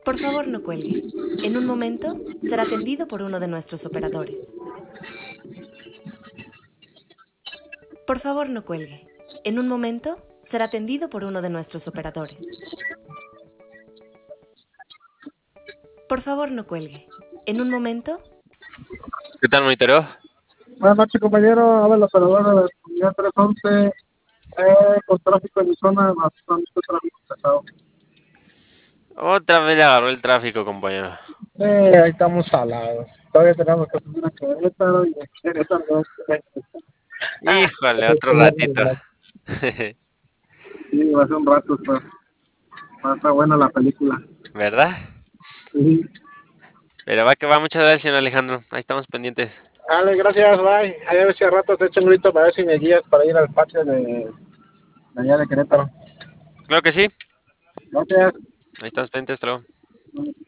Por favor, no cuelgue. En un momento será atendido por uno de nuestros operadores. Por favor, no cuelgue. En un momento será atendido por uno de nuestros operadores. Por favor, no cuelgue. En un momento... ¿Qué tal, monitoreo? Buenas noches, compañero. Habla la operadora de la comunidad 311. Con tráfico en mi zona, bastante tráfico pesado. Otra vez le agarró el tráfico, compañero. Ahí estamos salados. Todavía tenemos que subir a Querétaro y de Querétaro. Híjole, otro ratito. Sí, va a ser un rato. Va a estar buena la película. ¿Verdad? Sí. Pero va que va, muchas gracias, señor Alejandro. Ahí estamos pendientes. Dale, gracias, bye. Ahí a ver si a rato te echo un grito para ver si me guías para ir al patio de allá de Querétaro. Claro que sí. Gracias. Ahí estamos pendientes, hasta luego.